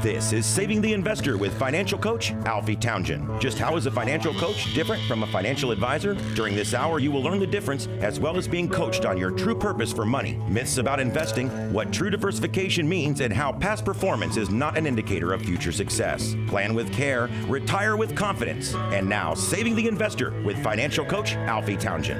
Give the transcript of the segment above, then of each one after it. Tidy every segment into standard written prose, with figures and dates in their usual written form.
This is Saving the Investor with financial coach Alfie Townsend. Just how is a financial coach different from a financial advisor? During this hour, you will learn the difference as well as being coached on your true purpose for money, myths about investing, what true diversification means, and how past performance is not an indicator of future success. Plan with care, retire with confidence. And now, Saving the Investor with financial coach Alfie Townsend.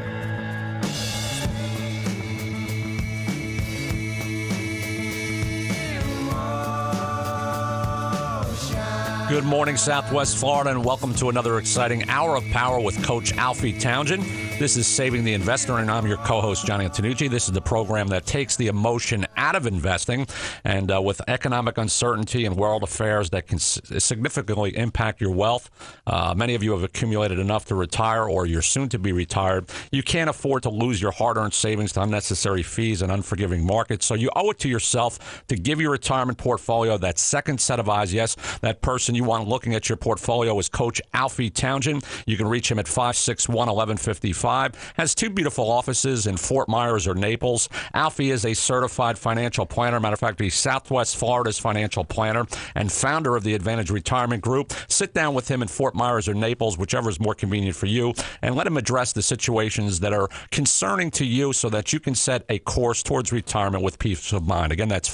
Good morning, Southwest Florida, and welcome to another exciting hour of power with Coach Alfie Townsend. This is Saving the Investor, and I'm your co-host, Johnny Antonucci. This is the program that takes the emotion out of investing, and with economic uncertainty and world affairs that can significantly impact your wealth. Many of you have accumulated enough to retire, or you're soon to be retired. You can't afford to lose your hard-earned savings to unnecessary fees and unforgiving markets, so you owe it to yourself to give your retirement portfolio that second set of eyes. Yes, that person you want looking at your portfolio is Coach Alfie Townsend. You can reach him at 561-1155. Has two beautiful offices in Fort Myers or Naples. Alfie is a certified financial planner. Matter of fact, he's Southwest Florida's financial planner and founder of the Advantage Retirement Group. Sit down with him in Fort Myers or Naples, whichever is more convenient for you, and let him address the situations that are concerning to you so that you can set a course towards retirement with peace of mind. Again, that's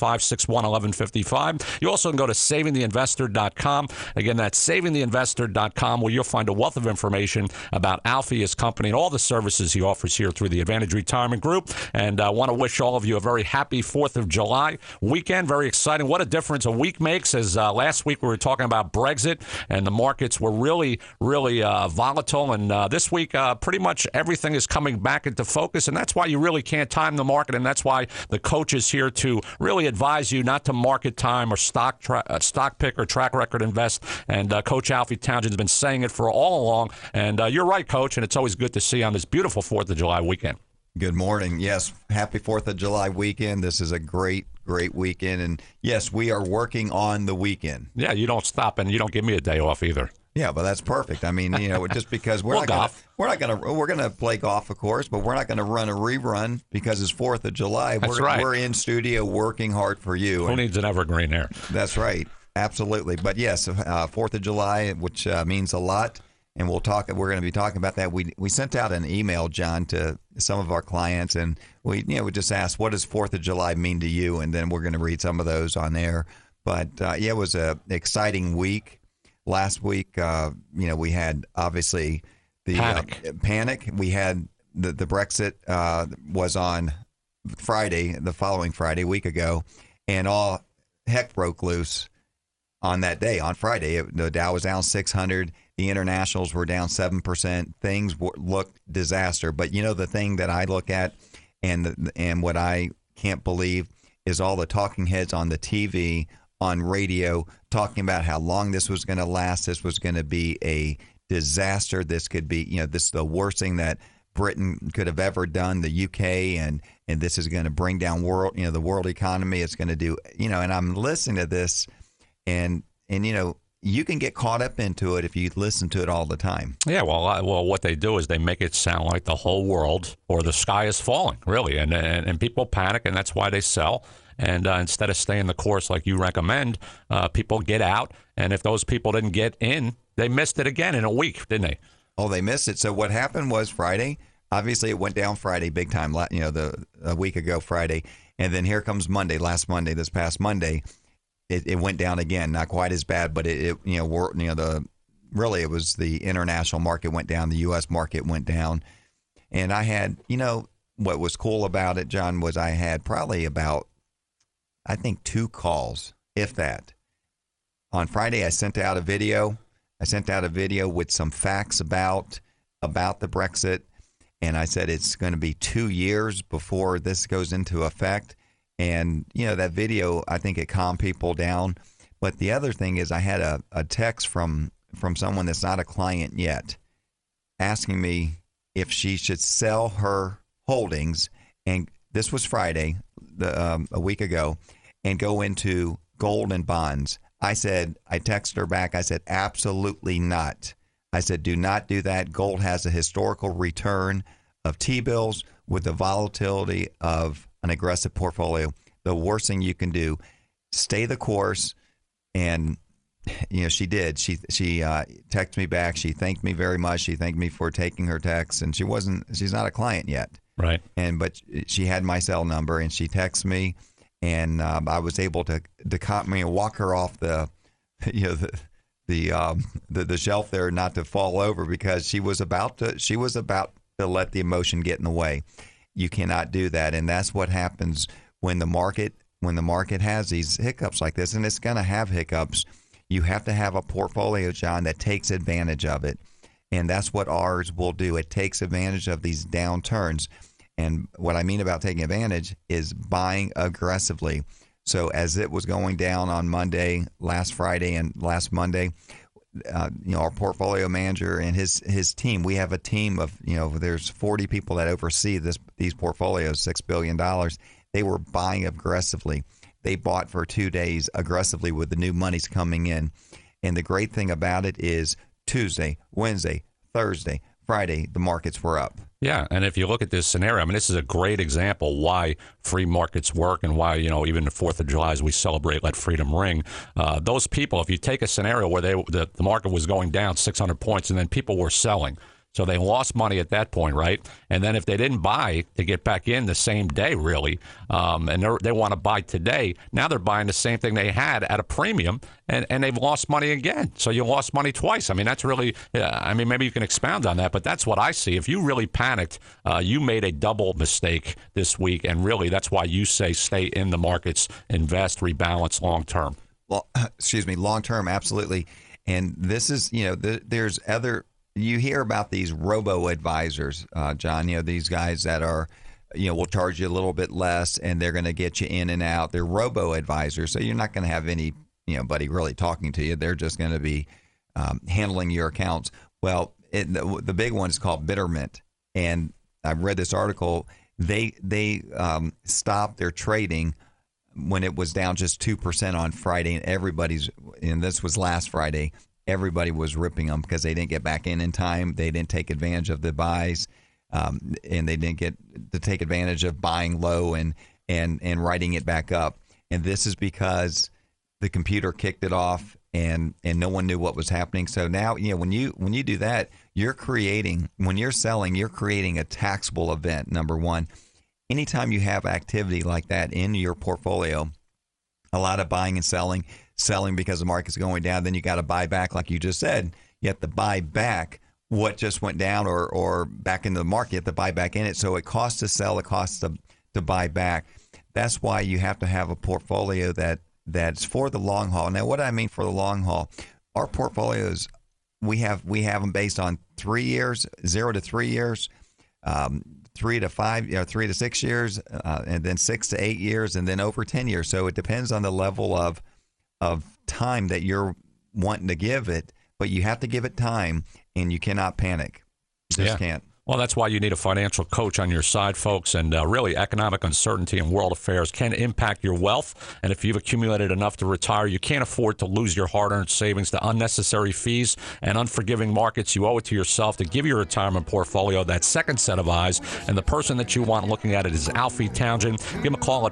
561-1155. You also can go to savingtheinvestor.com. Again, that's savingtheinvestor.com, where you'll find a wealth of information about Alfie, his company, and all the services he offers here through the Advantage Retirement Group. And I want to wish all of you a very happy 4th of July weekend. Very exciting. What a difference a week makes. As last week we were talking about Brexit, and the markets were really volatile. And this week, pretty much everything is coming back into focus. And that's why you really can't time the market. And that's why the coach is here to really advise you not to market time or stock pick or track record invest. And Coach Alfie Townsend has been saying it for all along. And you're right, Coach, and it's always good to see you on this beautiful 4th of July weekend. Good morning. Yes, happy 4th of July weekend. This is a great weekend. And yes, we are working on the weekend. Yeah, you don't stop, and you don't give me a day off either. Yeah, but that's perfect. I mean, just because we're going to play golf, of course, but we're not going to run a rerun because it's 4th of July. That's right. We're in studio working hard for you. Who needs an evergreen there? That's right. Absolutely. But yes, 4th of July, which means a lot. And we're going to be talking about that. We sent out an email, John, to some of our clients, and we just asked, what does 4th of July mean to you? And then we're going to read some of those on there. But it was an exciting week. Last week, we had obviously the panic. We had the Brexit was on Friday, the following Friday, a week ago, and all heck broke loose on that day, on Friday. The Dow was down 600. The internationals were down 7%. Things looked disaster. But the thing that I look at and what I can't believe is all the talking heads on the TV, on radio, talking about how long this was going to last. This was going to be a disaster. This could be, this is the worst thing that Britain could have ever done, the UK, and this is going to bring down the world economy. It's going to do, and I'm listening to this and you can get caught up into it if you listen to it all the time. Yeah, well, what they do is they make it sound like the whole world or the sky is falling, really, and people panic, and that's why they sell. And instead of staying the course like you recommend, people get out, and if those people didn't get in, they missed it again in a week, didn't they? Oh, they missed it. So what happened was Friday. Obviously, it went down Friday big time. A week ago Friday, and then here comes Monday. This past Monday. It went down again, not quite as bad, but it was the international market went down, the U.S. market went down, and I had, what was cool about it, John, was I had probably about, I think, 2 calls, if that. On Friday, I sent out a video with some facts about the Brexit, and I said it's going to be 2 years before this goes into effect. And, that video, I think it calmed people down. But the other thing is I had a text from someone that's not a client yet asking me if she should sell her holdings. And this was Friday, a week ago, and go into gold and bonds. I texted her back. I said, absolutely not. I said, do not do that. Gold has a historical return of T-bills with the volatility of an aggressive portfolio. The worst thing you can do, stay the course, And she did. She texted me back. She thanked me very much. She thanked me for taking her text, and she's not a client yet. Right. But she had my cell number, and she texted me, and I was able to walk her off the shelf there, not to fall over, because she was about to let the emotion get in the way. You cannot do that, and that's what happens when the market has these hiccups like this, and it's going to have hiccups. You have to have a portfolio, John, that takes advantage of it. And that's what ours will do. It takes advantage of these downturns. And what I mean about taking advantage is buying aggressively. So as it was going down on Monday, last Friday, and last Monday, our portfolio manager and his team, we have a team of, there's 40 people that oversee these portfolios, $6 billion. They were buying aggressively. They bought for 2 days aggressively with the new monies coming in. And the great thing about it is Tuesday, Wednesday, Thursday, Friday, the markets were up. Yeah, and if you look at this scenario, I mean, this is a great example why free markets work and why, even the 4th of July, as we celebrate, let freedom ring. Those people, if you take a scenario where the market was going down 600 points and then people were selling, so they lost money at that point, right? And then if they didn't buy to get back in the same day, really, and they want to buy today, now they're buying the same thing they had at a premium, and they've lost money again. So you lost money twice. I mean, that's really, maybe you can expound on that, but that's what I see. If you really panicked, you made a double mistake this week, and really that's why you say stay in the markets, invest, rebalance long term. Well, long term, absolutely. And this is, there's other... You hear about these robo-advisors, John, these guys that are, will charge you a little bit less and they're going to get you in and out. They're robo-advisors, so you're not going to have anybody really talking to you. They're just going to be handling your accounts. Well, the big one is called Bitterment, and I've read this article. They stopped their trading when it was down just 2% on Friday, and this was last Friday. Everybody was ripping them because they didn't get back in time. They didn't take advantage of the buys, and they didn't get to take advantage of buying low and writing it back up. And this is because the computer kicked it off, and no one knew what was happening. So now, when you do that, when you're selling, you're creating a taxable event. Number one, anytime you have activity like that in your portfolio, a lot of buying and selling because the market's going down, then you got to buy back, like you just said. You have to buy back what just went down or back into the market. You have to buy back in it. So it costs to sell, it costs to buy back. That's why you have to have a portfolio that's for the long haul. Now, what do I mean for the long haul? Our portfolios, we have them based on 3 years, 0 to 3 years, 3 to 5, 3 to 6 years, and then 6 to 8 years, and then over 10 years. So it depends on the level of time that you're wanting to give it, but you have to give it time, and you cannot panic. You just can't. Well, that's why you need a financial coach on your side, folks. And really, economic uncertainty in world affairs can impact your wealth. And if you've accumulated enough to retire, you can't afford to lose your hard-earned savings to unnecessary fees and unforgiving markets. You owe it to yourself to give your retirement portfolio that second set of eyes. And the person that you want looking at it is Alfie Townsend. Give him a call at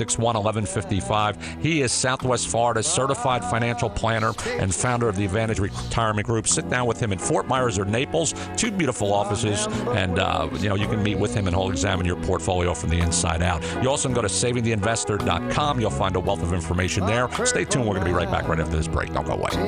561-1155. He is Southwest Florida's certified financial planner and founder of the Advantage Retirement Group. Sit down with him in Fort Myers or Naples, 2 beautiful offices. And, you can meet with him and he'll examine your portfolio from the inside out. You also can go to savingtheinvestor.com. You'll find a wealth of information there. Stay tuned. We're going to be right back right after this break. Don't go away.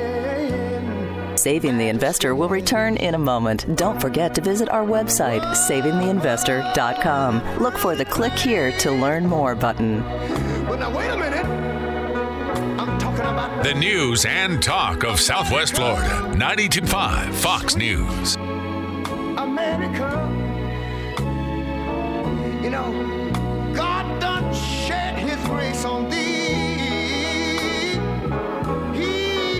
Saving the Investor will return in a moment. Don't forget to visit our website, savingtheinvestor.com. Look for the Click Here to Learn More button. Well, now, wait a minute. I'm talking about the news and talk of Southwest Florida. 92.5 Fox News. America, God done shed his grace on thee. He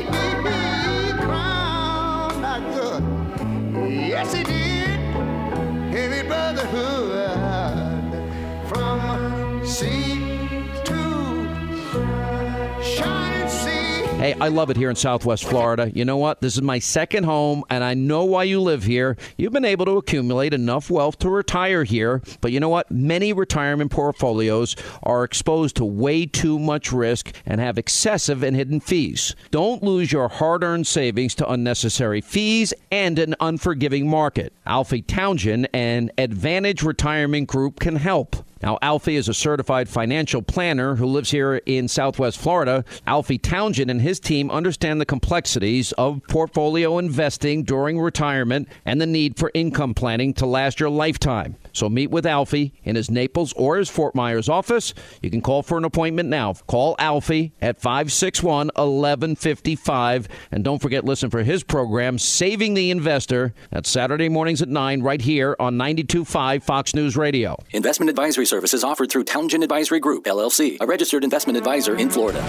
crowned our good. Yes, he did. Heavy brotherhood from sea to shining sea. Hey, I love it here in Southwest Florida. You know what? This is my second home, and I know why you live here. You've been able to accumulate enough wealth to retire here, but you know what? Many retirement portfolios are exposed to way too much risk and have excessive and hidden fees. Don't lose your hard-earned savings to unnecessary fees and an unforgiving market. Alfie Townsend and Advantage Retirement Group can help. Now, Alfie is a certified financial planner who lives here in Southwest Florida. Alfie Townsend and his team understand the complexities of portfolio investing during retirement and the need for income planning to last your lifetime. So meet with Alfie in his Naples or his Fort Myers office. You can call for an appointment now. Call Alfie at 561-1155. And don't forget, listen for his program, Saving the Investor. That's Saturday mornings at 9 right here on 92.5 Fox News Radio. Investment advisory services offered through Townsend Advisory Group, LLC, a registered investment advisor in Florida.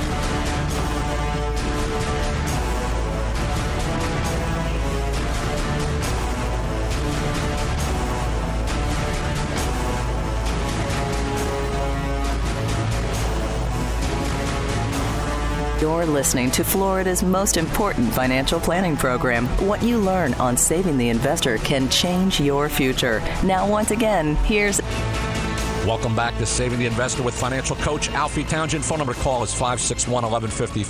You're listening to Florida's most important financial planning program. What you learn on Saving the Investor can change your future. Now, once again, here's... Welcome back to Saving the Investor with financial coach Alfie Townsend. Phone number to call is 561-1155,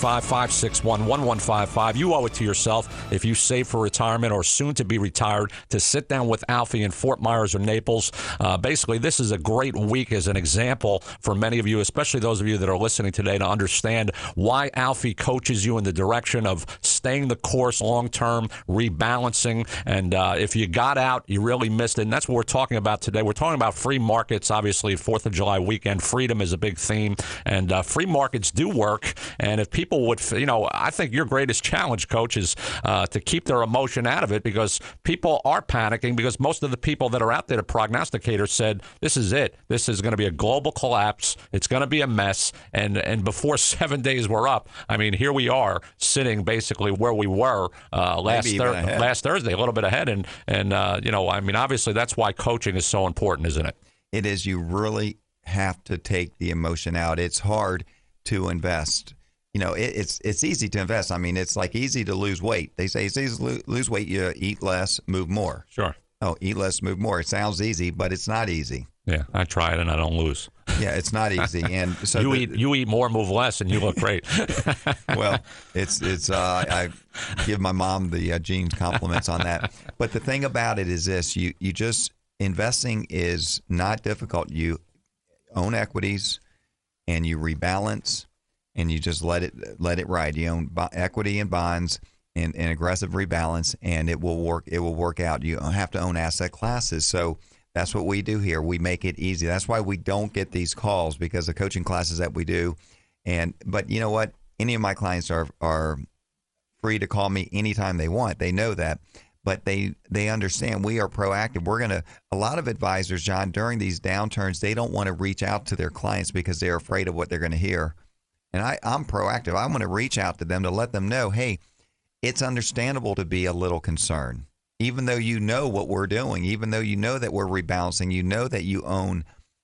561-1155. You owe it to yourself, if you save for retirement or soon to be retired, to sit down with Alfie in Fort Myers or Naples. Basically, this is a great week as an example for many of you, especially those of you that are listening today, to understand why Alfie coaches you in the direction of staying the course long-term, rebalancing. And if you got out, you really missed it. And that's what we're talking about today. We're talking about free markets, obviously. 4th of July weekend. Freedom is a big theme, and free markets do work. And if people would, I think your greatest challenge, Coach, is to keep their emotion out of it, because people are panicking, because most of the people that are out there, the prognosticators said, this is it. This is going to be a global collapse. It's going to be a mess. And before 7 days were up, I mean, here we are sitting basically where we were last Thursday, a little bit ahead. And obviously that's why coaching is so important, isn't it? It is. You really have to take the emotion out. It's hard to invest. It's easy to invest. I mean, it's like easy to lose weight. They say it's easy to lose weight. You eat less, move more. Sure. Oh, eat less, move more. It sounds easy, but it's not easy. Yeah, I try it and I don't lose. Yeah, it's not easy. And so you eat more, move less, and you look great. Well, it's I give my mom the Jean's compliments on that. But the thing about it is this: you just investing is not difficult. You own equities, and you rebalance, and you just let it ride. You own equity and bonds and aggressive rebalance, and it will work. It will work out. You have to own asset classes. So that's what we do here. We make it easy. That's why we don't get these calls, because the coaching classes that we do. But you know what? Any of my clients are free to call me anytime they want. They know that. But they understand we are proactive. A lot of advisors, John, during these downturns, they don't want to reach out to their clients because they're afraid of what they're going to hear. And I'm proactive. I want to reach out to them to let them know, hey, it's understandable to be a little concerned, even though you know what we're doing, even though you know that we're rebalancing, you know that you own,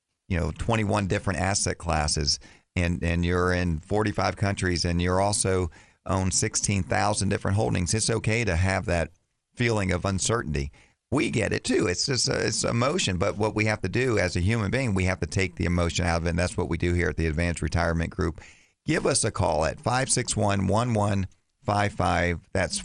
21 different asset classes, and you're in 45 countries, and you're also own 16,000 different holdings. It's okay to have that feeling of uncertainty. We get it too. It's just it's emotion. But what we have to do as a human being, we have to take the emotion out of it. And that's what we do here at the Advanced Retirement Group. Give us a call at 561-1155. That's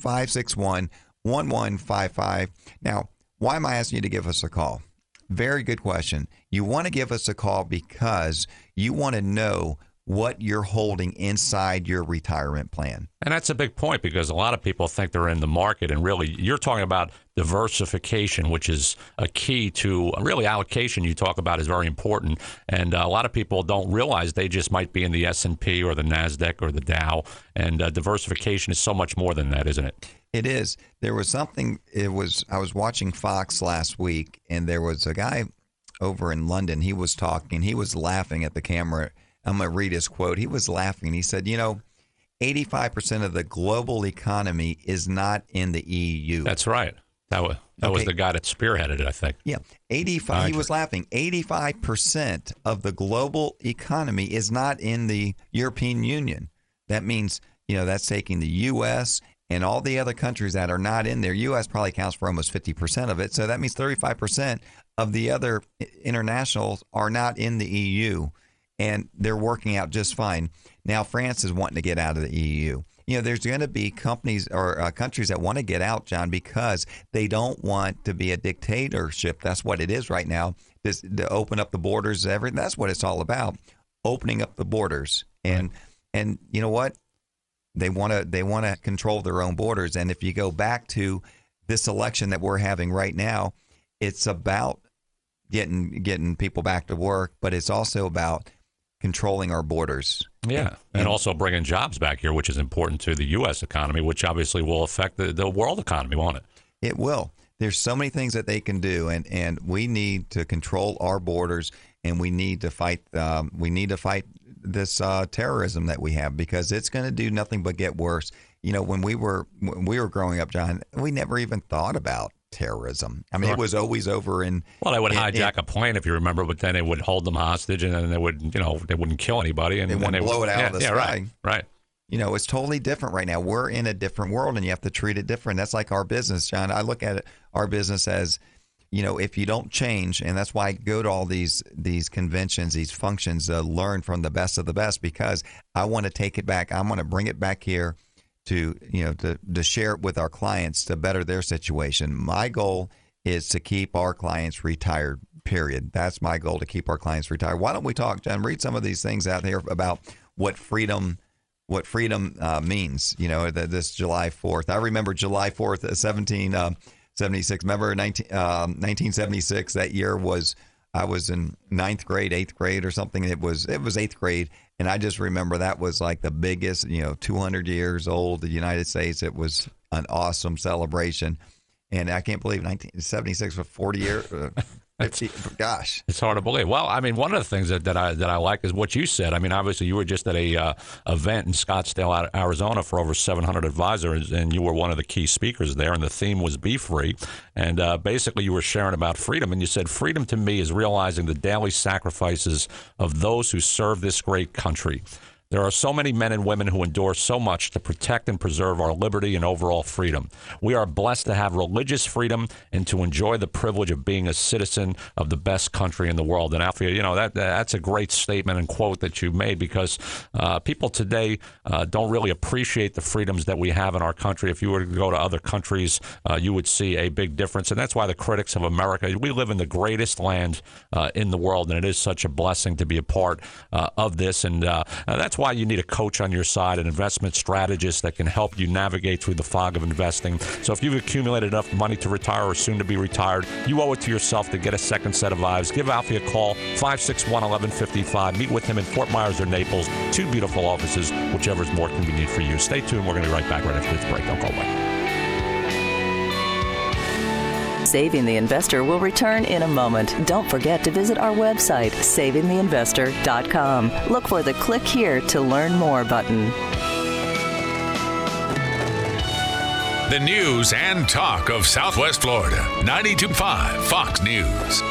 561-1155. Now, why am I asking you to give us a call? Very good question. You want to give us a call because you want to know what you're holding inside your retirement plan. And that's a big point, because a lot of people think they're in the market, and really you're talking about diversification, which is a key to really allocation you talk about is very important. And a lot of people don't realize they just might be in the S&P or the NASDAQ or the Dow. And diversification is so much more than that, isn't it? It is. There was something, I was watching Fox last week, and there was a guy over in London. He was talking, he was laughing at the camera. I'm going to read his quote. He was laughing. He said, 85% of the global economy is not in the EU. That's right. That was the guy that spearheaded it, I think. Yeah. 85. He was laughing. 85% of the global economy is not in the European Union. That means that's taking the U.S. and all the other countries that are not in there. U.S. probably counts for almost 50% of it. So that means 35% of the other internationals are not in the EU, and they're working out just fine. Now, France is wanting to get out of the EU. There's going to be companies or countries that want to get out, John, because they don't want to be a dictatorship. That's what it is right now. To open up the borders, everything. That's what it's all about. Opening up the borders, and you know what? They want to control their own borders. And if you go back to this election that we're having right now, it's about getting people back to work, but it's also about controlling our borders. Yeah, and also bringing jobs back here, which is important to the U.S. economy, which obviously will affect the world economy, won't it? It will. There's so many things that they can do, and we need to control our borders, and we need to fight. This terrorism that we have, because it's going to do nothing but get worse. When we were growing up, John, we never even thought about terrorism. I mean, It was always over in. Well, they would hijack a plane, if you remember, but then they would hold them hostage, and then they wouldn't kill anybody, and they wouldn't blow it out of the sky. Right. It's totally different right now. We're in a different world, and you have to treat it different. That's like our business, John. I look at our business as, if you don't change, and that's why I go to all these conventions, these functions, to learn from the best of the best, because I want to take it back. I want to bring it back here to share it with our clients to better their situation. My goal is to keep our clients retired, period. That's my goal, to keep our clients retired. Why don't we talk, John, read some of these things out here about what freedom means, this July 4th. I remember July 4th, 1776. Remember 1976, that year I was in 9th grade, 8th grade or something. It was 8th grade. And I just remember that was like the biggest, 200 years old, the United States. It was an awesome celebration. And I can't believe 1976 was 40 years. 50, gosh, it's hard to believe. Well, I mean, one of the things that I like is what you said. I mean, obviously, you were just at a event in Scottsdale, Arizona, for over 700 advisors, and you were one of the key speakers there. And the theme was "Be Free." And basically, you were sharing about freedom, and you said, "Freedom to me is realizing the daily sacrifices of those who serve this great country. There are so many men and women who endure so much to protect and preserve our liberty and overall freedom. We are blessed to have religious freedom and to enjoy the privilege of being a citizen of the best country in the world." And Alfie, that's a great statement and quote that you made, because people today don't really appreciate the freedoms that we have in our country. If you were to go to other countries, you would see a big difference. And that's why the critics of America, we live in the greatest land in the world, and it is such a blessing to be a part of this. And that's why you need a coach on your side, an investment strategist that can help you navigate through the fog of investing. So if you've accumulated enough money to retire or soon to be retired, you owe it to yourself to get a second set of eyes. Give Alfie a call, 561-1155. Meet with him in Fort Myers or Naples. 2 beautiful offices, whichever is more convenient for you. Stay tuned. We're going to be right back right after this break. Don't go away. Saving the Investor will return in a moment. Don't forget to visit our website, savingtheinvestor.com. Look for the Click Here to Learn More button. The news and talk of Southwest Florida. 92.5 Fox News.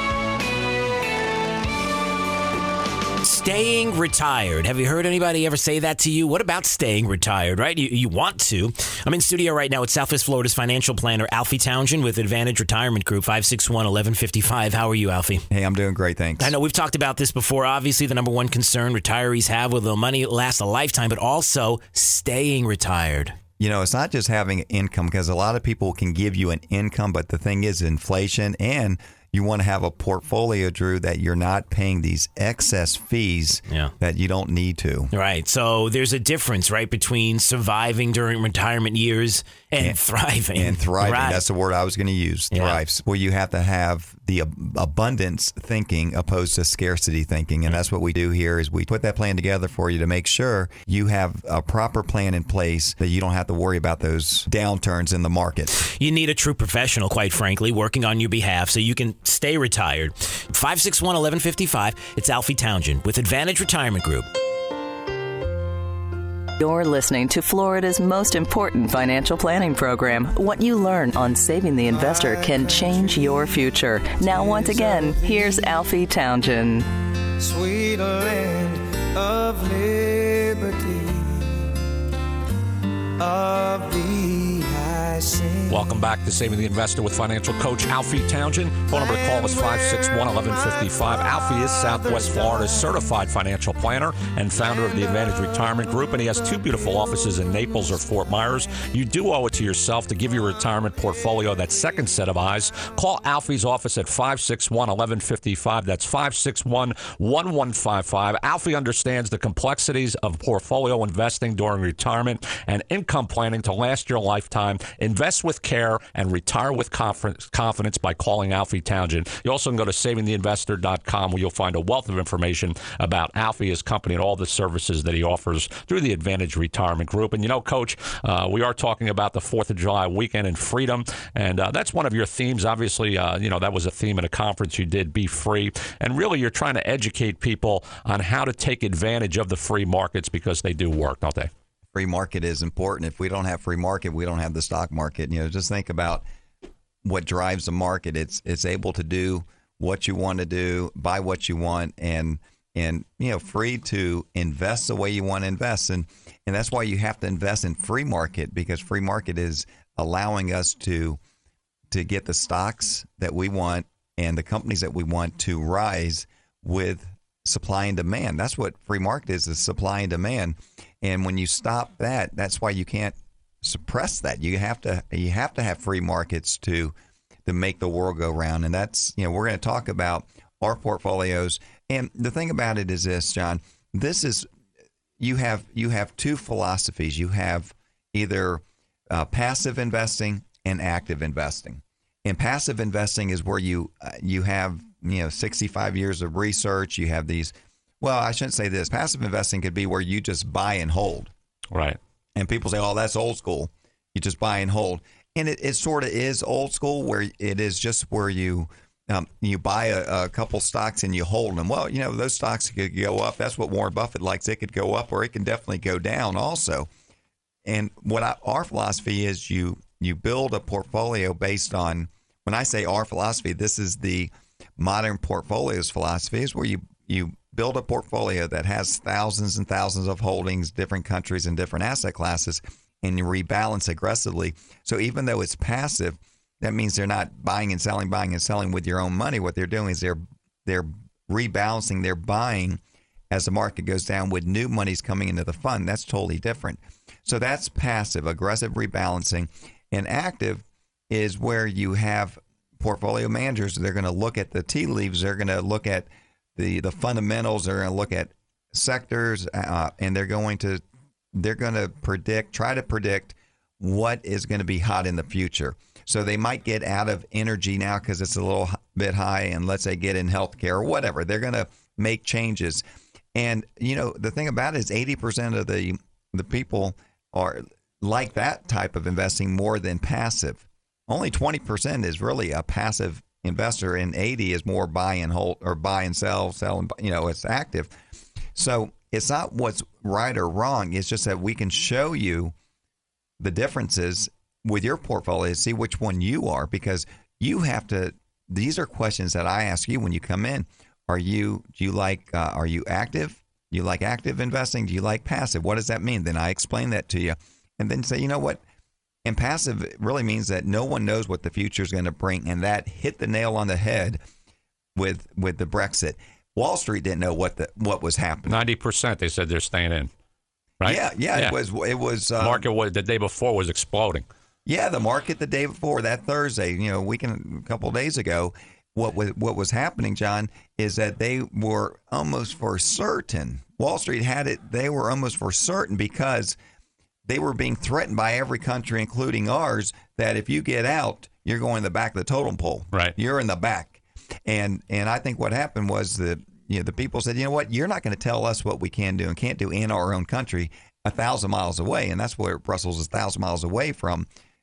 Staying retired. Have you heard anybody ever say that to you? What about staying retired, right? You want to. I'm in studio right now with Southwest Florida's financial planner, Alfie Townsend, with Advantage Retirement Group, 561-1155. How are you, Alfie? Hey, I'm doing great, thanks. I know we've talked about this before. Obviously, the number one concern retirees have with the money lasts a lifetime, but also staying retired. It's not just having income, because a lot of people can give you an income, but the thing is inflation, and you want to have a portfolio, Drew, that you're not paying these excess fees that you don't need to. Right. So there's a difference, right, between surviving during retirement years and thriving. And thriving. Right. That's the word I was going to use, thrives. Where you have to have the abundance thinking opposed to scarcity thinking. And that's what we do here, is we put that plan together for you to make sure you have a proper plan in place, that you don't have to worry about those downturns in the market. You need a true professional, quite frankly, working on your behalf so you can stay retired. 561-1155. It's Alfie Townsend with Advantage Retirement Group. You're listening to Florida's most important financial planning program. What you learn on Saving the Investor can change your future. Now, once again, here's Alfie Townsend. Sweet land of liberty, Welcome back to Saving the Investor with financial coach Alfie Townsend. Phone number to call is 561-1155. Alfie is Southwest Florida's certified financial planner and founder of the Advantage Retirement Group, and he has 2 beautiful offices in Naples or Fort Myers. You do owe it to yourself to give your retirement portfolio that second set of eyes. Call Alfie's office at 561-1155. That's 561-1155. Alfie understands the complexities of portfolio investing during retirement and income planning to last your lifetime. Invest with care and retire with confidence by calling Alfie Townsend. You also can go to savingtheinvestor.com, where you'll find a wealth of information about Alfie, his company, and all the services that he offers through the Advantage Retirement Group. And, Coach, we are talking about the 4th of July weekend and freedom, and that's one of your themes. Obviously, that was a theme at a conference you did, Be Free. And really, you're trying to educate people on how to take advantage of the free markets because they do work, don't they? Free market is important. If we don't have free market, we don't have the stock market. Just think about what drives the market. It's able to do what you want to do, buy what you want, and free to invest the way you want to invest. And that's why you have to invest in free market, because free market is allowing us to get the stocks that we want and the companies that we want to rise with supply and demand. That's what free market is supply and demand. And when you stop that, that's why you can't suppress that. You have to have free markets to make the world go round. And that's, we're going to talk about our portfolios. And the thing about it is this, John, you have 2 philosophies. You have either passive investing and active investing. And passive investing is where you have 65 years of research. You have these. Well, I shouldn't say this. Passive investing could be where you just buy and hold. Right. And people say, "Oh, that's old school. You just buy and hold." And it sort of is old school, where it is just where you buy a couple stocks and you hold them. Well, those stocks could go up. That's what Warren Buffett likes. It could go up, or it can definitely go down also. And our philosophy is you build a portfolio based on. When I say our philosophy, this is the modern portfolios philosophy, is where you build a portfolio that has thousands and thousands of holdings, different countries and different asset classes, and you rebalance aggressively. So even though it's passive, that means they're not buying and selling with your own money. What they're doing is they're rebalancing, they're buying as the market goes down with new monies coming into the fund. That's totally different. So that's passive, aggressive rebalancing. And active is where you have portfolio managers. They're going to look at the tea leaves. They're going to look at the fundamentals. They're going to look at sectors, and they're going to try to predict what is going to be hot in the future. So they might get out of energy now because it's a little bit high, and let's say get in healthcare or whatever. They're going to make changes. And the thing about it is 80% of the people are like that type of investing more than passive. Only 20% is really a passive investor, and 80 is more buy and hold, or buy and sell and it's active. So it's not what's right or wrong. It's just that we can show you the differences with your portfolio, see which one you are, because you have to. These are questions that I ask you when you come in. Are you active? Do you like active investing? Do you like passive? What does that mean? Then I explain that to you, and then say, you know what? And passive really means that no one knows what the future is going to bring, and that hit the nail on the head with the Brexit. Wall Street didn't know what was happening. 90% they said they're staying in, right? Yeah. It was market was the day before was exploding. Yeah, the market the day before, that Thursday, a couple of days ago, what was happening, John, is that they were almost for certain. Wall Street had it. They were almost for certain, because they were being threatened by every country, including ours, that if you get out, you're going to the back of the totem pole. Right. You're in the back. And I think what happened was the people said, you know what, you're not going to tell us what we can do and can't do in our own country 1,000 miles away. And that's where Brussels is 1,000 miles away from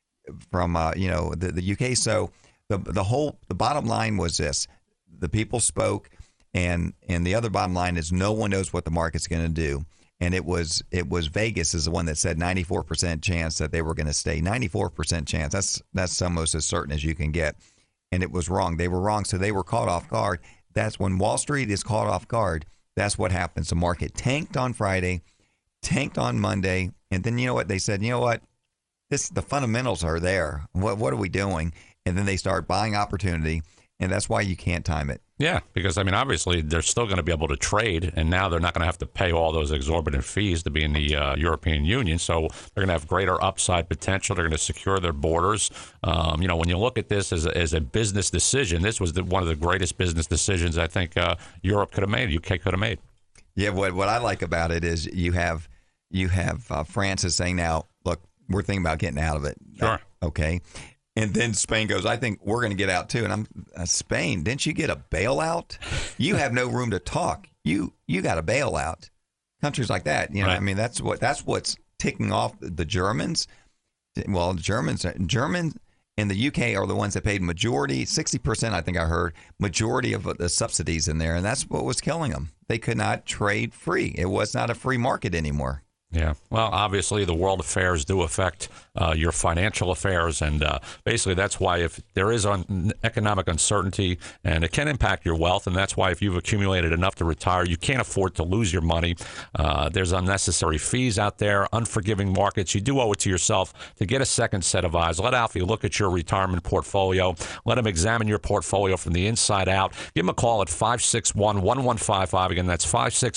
the UK. So the bottom line was this: the people spoke, and the other bottom line is no one knows what the market's going to do. And it was Vegas is the one that said 94% chance that they were going to stay. 94% chance. That's almost as certain as you can get. And it was wrong. They were wrong. So they were caught off guard. That's when Wall Street is caught off guard. That's what happens. The market tanked on Friday, tanked on Monday. And then you know what? They said, you know what? the fundamentals are there. What are we doing? And then they start buying opportunity, and that's why you can't time it. Yeah, because, I mean, obviously they're still going to be able to trade, and now they're not going to have to pay all those exorbitant fees to be in the European Union. So they're going to have greater upside potential. They're going to secure their borders. When you look at this as a business decision, this was one of the greatest business decisions I think Europe could have made, UK could have made. Yeah, what I like about it is you have France is saying now, look, we're thinking about getting out of it. Sure. Okay. And then Spain goes, I think we're going to get out too. And I'm Spain, didn't you get a bailout? You have no room to talk. You got a bailout. Countries like that, Right. I mean, that's what's ticking off the Germans. Well, Germans in the UK are the ones that paid majority, 60%, I think I heard, majority of the subsidies in there. And that's what was killing them. They could not trade free. It was not a free market anymore. Yeah. Well, obviously, the world affairs do affect your financial affairs. And basically, that's why if there is economic uncertainty, and it can impact your wealth, and that's why if you've accumulated enough to retire, you can't afford to lose your money. There's unnecessary fees out there, unforgiving markets. You do owe it to yourself to get a second set of eyes. let Alfie look at your retirement portfolio. Let him examine your portfolio from the inside out. Give him a call at 561-1155. Again, that's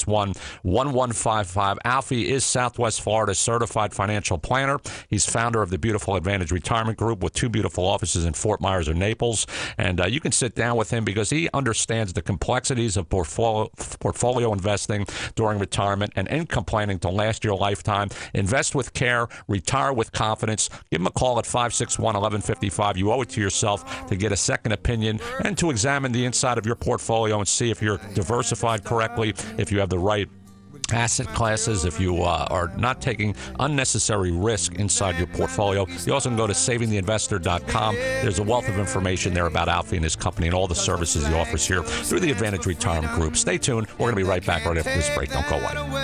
561-1155. Alfie is Southwest Florida's certified financial planner. He's founder of the beautiful Advantage Retirement Group with 2 beautiful offices in Fort Myers and Naples. And you can sit down with him because he understands the complexities of portfolio investing during retirement and income planning to last your lifetime. Invest with care, retire with confidence. Give him a call at 561-1155. You owe it to yourself to get a second opinion and to examine the inside of your portfolio and see if you're diversified correctly, if you have the right asset classes, if you are not taking unnecessary risk inside your portfolio. You also can go to savingtheinvestor.com. There's a wealth of information there about Alfie and his company and all the services he offers here through the Advantage Retirement Group. Stay tuned. We're going to be right back right after this break. Don't go away.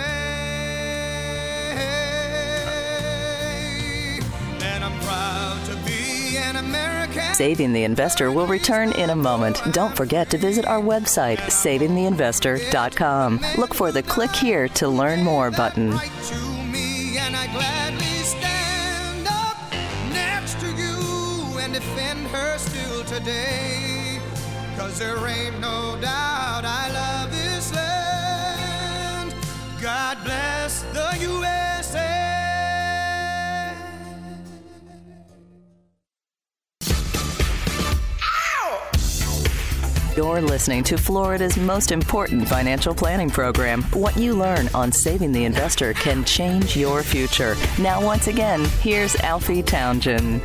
Saving the Investor will return in a moment. Don't forget to visit our website, savingtheinvestor.com. Look for the Click Here to Learn More button. And I gladly stand up next to you and defend her still today. 'Cause there ain't no doubt I love this land. God bless the USA. You're listening to Florida's most important financial planning program. What you learn on Saving the Investor can change your future. Now, once again, here's Alfie Townsend.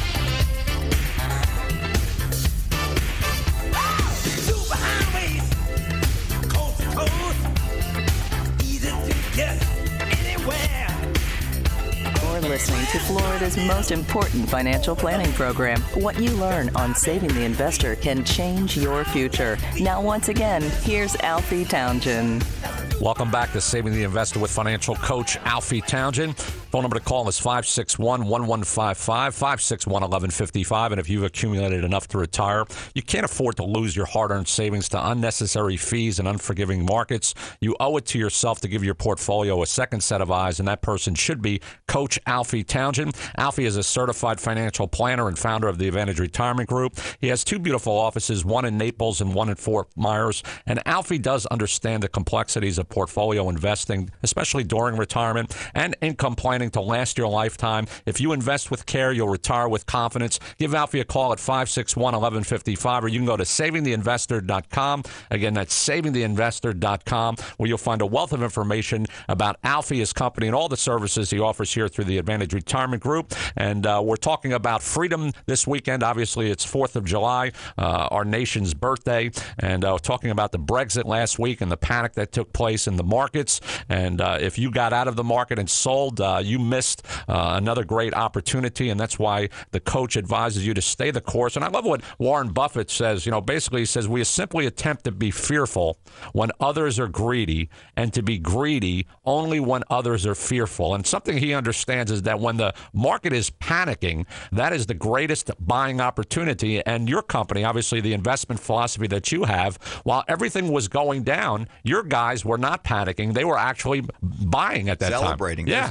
Listening to Florida's most important financial planning program. What you learn on Saving the Investor can change your future. Now, once again, here's Alfie Townsend. Welcome back to Saving the Investor with financial coach Alfie Townsend. Phone number to call is 561-1155, 561-1155. And if you've accumulated enough to retire, you can't afford to lose your hard-earned savings to unnecessary fees and unforgiving markets. You owe it to yourself to give your portfolio a second set of eyes, and that person should be Coach Alfie Townsend. Alfie is a certified financial planner and founder of the Advantage Retirement Group. He has 2 beautiful offices, one in Naples and one in Fort Myers. And Alfie does understand the complexities of portfolio investing, especially during retirement, and income planning to last your lifetime. If you invest with care, you'll retire with confidence. Give Alfie a call at 561-1155, or you can go to savingtheinvestor.com. Again, that's savingtheinvestor.com, where you'll find a wealth of information about Alfie, his company, and all the services he offers here through the Advantage Retirement Group. And we're talking about freedom this weekend. Obviously, it's 4th of July, our nation's birthday, and talking about the Brexit last week and the panic that took place in the markets. And if you got out of the market and sold, you missed another great opportunity, and that's why the coach advises you to stay the course. And I love what Warren Buffett says. Basically he says, we simply attempt to be fearful when others are greedy, and to be greedy only when others are fearful. And something he understands is that when the market is panicking, that is the greatest buying opportunity. And your company, obviously the investment philosophy that you have, while everything was going down, your guys were not panicking. They were actually buying at that celebrating. time. Yeah. They're celebrating.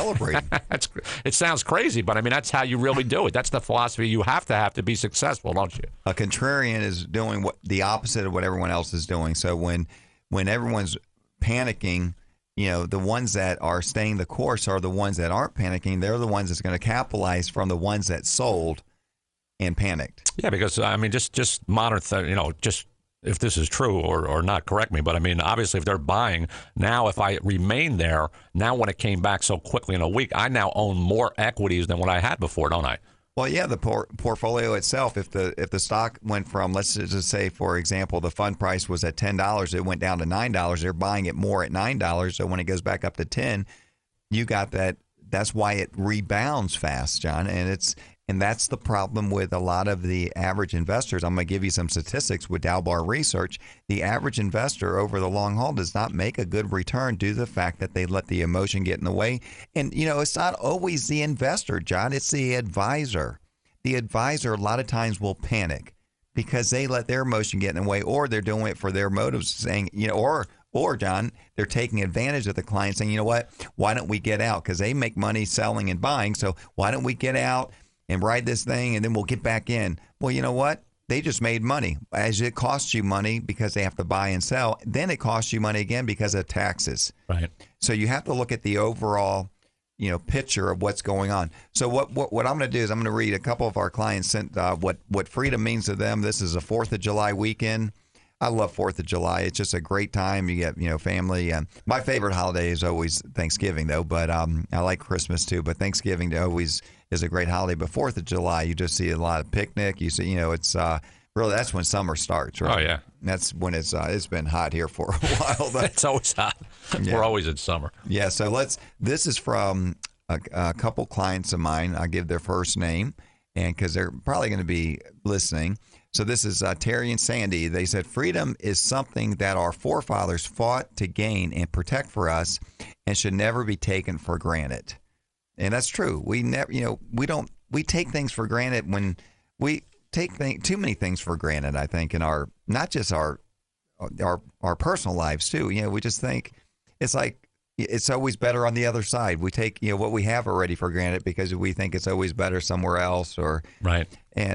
celebrating. It sounds crazy, but I mean, that's how you really do it. That's the philosophy you have to be successful, don't you? A contrarian is doing the opposite of what everyone else is doing. So when everyone's panicking, the ones that are staying the course are the ones that aren't panicking. They're the ones that's going to capitalize from the ones that sold and panicked. Yeah, because I mean, just modern, just if this is true or not, correct me. But I mean, obviously, if they're buying now, if I remain there now, when it came back so quickly in a week, I now own more equities than what I had before, don't I? Well, yeah, the portfolio itself. If the stock went from, let's just say, for example, the fund price was at $10, it went down to $9. They're buying it more at $9. So when it goes back up to 10, you got that. That's why it rebounds fast, John. And that's the problem with a lot of the average investors. I'm going to give you some statistics with Dalbar Research. The average investor over the long haul does not make a good return due to the fact that they let the emotion get in the way. And, it's not always the investor, John. It's the advisor. The advisor a lot of times will panic because they let their emotion get in the way, or they're doing it for their motives, saying, or John, they're taking advantage of the client saying, you know what, why don't we get out? Because they make money selling and buying. So why don't we get out and ride this thing, and then we'll get back in? Well, you know what? They just made money. As it costs you money because they have to buy and sell, then it costs you money again because of taxes. Right. So you have to look at the overall, picture of what's going on. So what I'm going to do is I'm going to read a couple of our clients sent what freedom means to them. This is a 4th of July weekend. I love 4th of July. It's just a great time. You get, family. My favorite holiday is always Thanksgiving, though, but I like Christmas, too. But Thanksgiving always is a great holiday. But 4th of July, you just see a lot of picnic. You see, it's really, that's when summer starts, right? Oh, yeah. That's when it's been hot here for a while. Though. It's always hot. Yeah. We're always in summer. Yeah, so this is from a couple clients of mine. I'll give their first name, and because they're probably going to be listening. So this is Terry and Sandy. They said, freedom is something that our forefathers fought to gain and protect for us and should never be taken for granted. And that's true. We never, we take things for granted when we take too many things for granted, I think, in our, not just our personal lives too. We just think it's like, it's always better on the other side. We take, what we have already for granted because we think it's always better somewhere else or, right.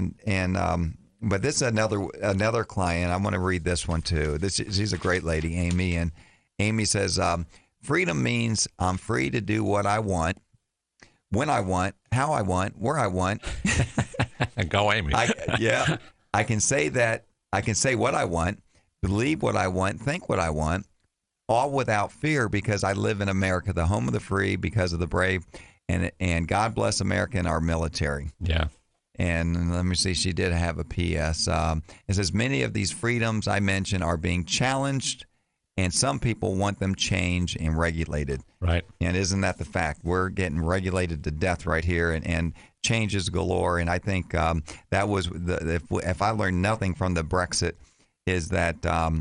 But this is another client. I'm going to read this one too. She's a great lady, Amy. And Amy says, freedom means I'm free to do what I want, when I want, how I want, where I want. Go, Amy. I can say that. I can say what I want, believe what I want, think what I want, all without fear because I live in America, the home of the free, because of the brave. And God bless America and our military. Yeah. And let me see, she did have a P.S. It says, many of these freedoms I mentioned are being challenged, and some people want them changed and regulated. Right. And isn't that the fact? We're getting regulated to death right here, and changes galore. And I think that was, if I learned nothing from the Brexit, is that,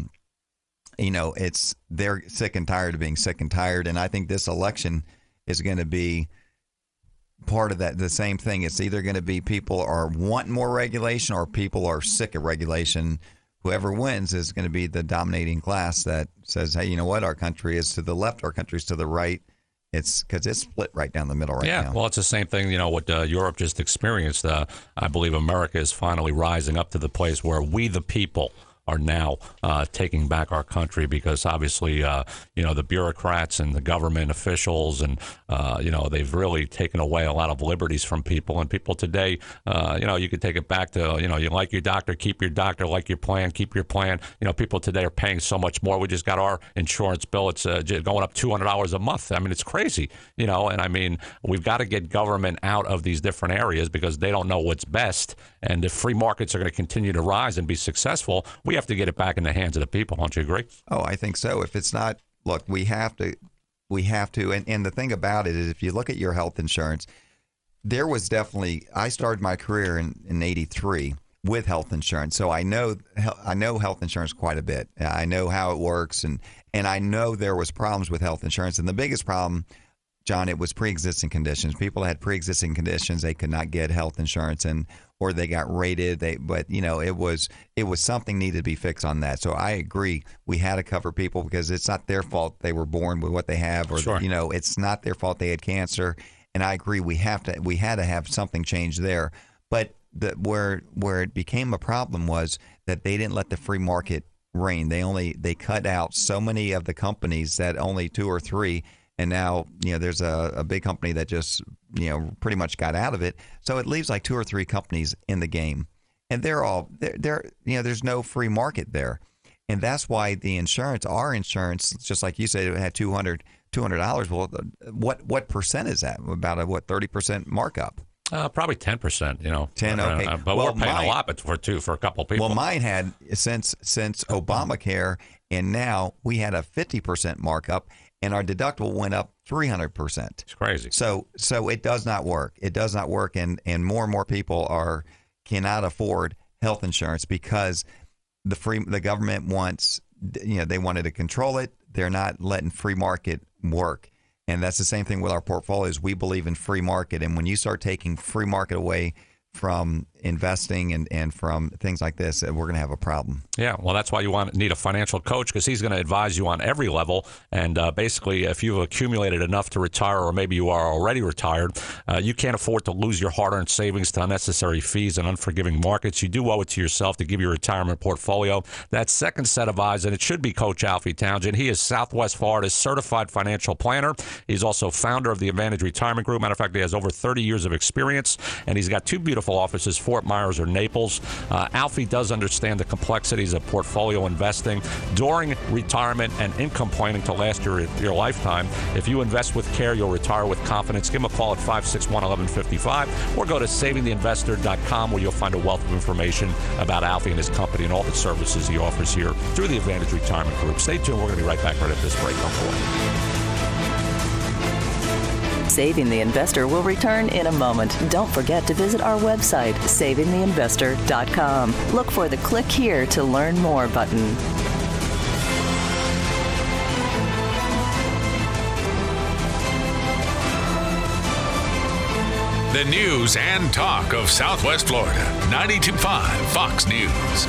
they're sick and tired of being sick and tired. And I think this election is going to be part of that, the same thing. It's either going to be people are wanting more regulation or people are sick of regulation. Whoever wins is going to be the dominating class that says, hey, you know what? Our country is to the left, our country's to the right. It's because it's split right down the middle right now. Yeah, well, it's the same thing, what Europe just experienced. I believe America is finally rising up to the place where we, the people, are now taking back our country because obviously, the bureaucrats and the government officials and, they've really taken away a lot of liberties from people. And people today, you could take it back to, you like your doctor, keep your doctor, like your plan, keep your plan. People today are paying so much more. We just got our insurance bill. It's going up $200 a month. I mean, it's crazy, and I mean, we've got to get government out of these different areas because they don't know what's best. And if free markets are going to continue to rise and be successful, we have to get it back in the hands of the people. Don't you agree? Oh, I think so. If it's not, look, we have to. And the thing about it is, if you look at your health insurance, there was definitely, I started my career in 83 with health insurance. So I know health insurance quite a bit. I know how it works. And I know there was problems with health insurance. And the biggest problem John, it was pre-existing conditions. People had pre-existing conditions; they could not get health insurance, or they got rated. But it was something needed to be fixed on that. So I agree. We had to cover people because it's not their fault they were born with what they have, or Sure. it's not their fault they had cancer. And I agree. We had to have something change there. But where it became a problem was that they didn't let the free market reign. They cut out so many of the companies that only 2 or 3. And now, there's a big company that just, pretty much got out of it. So it leaves like 2 or 3 companies in the game. And there's no free market there. And that's why our insurance, just like you said, it had $200. Well, what percent is that? About a 30% markup? Probably 10%, 10, okay. But we're paying a lot for a couple of people. Well, mine had, since Obamacare, and now we had a 50% markup. And our deductible went up 300%. It's crazy. So it does not work. It does not work, and more people cannot afford health insurance because the government wants, they wanted to control it. They're not letting free market work, and that's the same thing with our portfolios. We believe in free market, and when you start taking free market away from investing and from things like this, we're going to have a problem. Yeah, well, that's why you need a financial coach, because he's going to advise you on every level. And basically, if you've accumulated enough to retire, or maybe you are already retired, you can't afford to lose your hard-earned savings to unnecessary fees and unforgiving markets. You do owe it to yourself to give your retirement portfolio that second set of eyes, and it should be Coach Alfie Townsend. He is Southwest Florida's certified financial planner. He's also founder of the Advantage Retirement Group. Matter of fact, he has over 30 years of experience, and he's got 2 beautiful offices, Fort Myers or Naples. Alfie does understand the complexities of portfolio investing during retirement and income planning to last your lifetime. If you invest with care, you'll retire with confidence. Give him a call at 561-1155 or go to savingtheinvestor.com, where you'll find a wealth of information about Alfie and his company and all the services he offers here through the Advantage Retirement Group. Stay tuned. We're going to be right back right after this break. Don't go away. Saving the Investor will return in a moment. Don't forget to visit our website, savingtheinvestor.com. Look for the Click Here to Learn More button. The news and talk of Southwest Florida. 92.5 Fox News.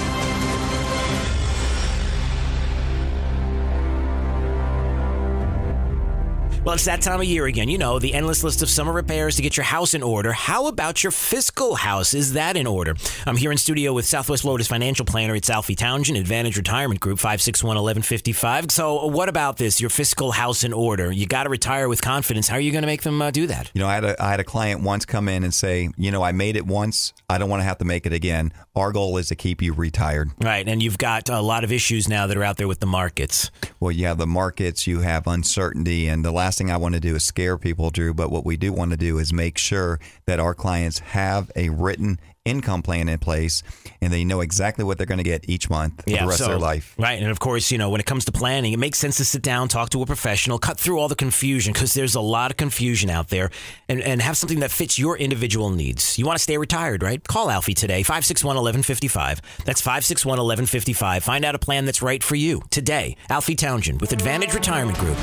Well, it's that time of year again. The endless list of summer repairs to get your house in order. How about your fiscal house? Is that in order? I'm here in studio with Southwest Florida's financial planner. It's Alfie Townsend, Advantage Retirement Group, 561-1155. So what about this, your fiscal house in order? You got to retire with confidence. How are you going to make them do that? I had a client once come in and say, I made it once. I don't want to have to make it again. Our goal is to keep you retired. Right. And you've got a lot of issues now that are out there with the markets. Well, yeah, the markets, you have uncertainty, and the last thing I want to do is scare people, Drew, but what we do want to do is make sure that our clients have a written income plan in place and they know exactly what they're going to get each month for the rest of their life. Right. And of course, when it comes to planning, it makes sense to sit down, talk to a professional, cut through all the confusion, because there's a lot of confusion out there, and have something that fits your individual needs. You want to stay retired, right? Call Alfie today, 561-1155. That's 561-1155. Find out a plan that's right for you today. Alfie Townsend with Advantage Retirement Group.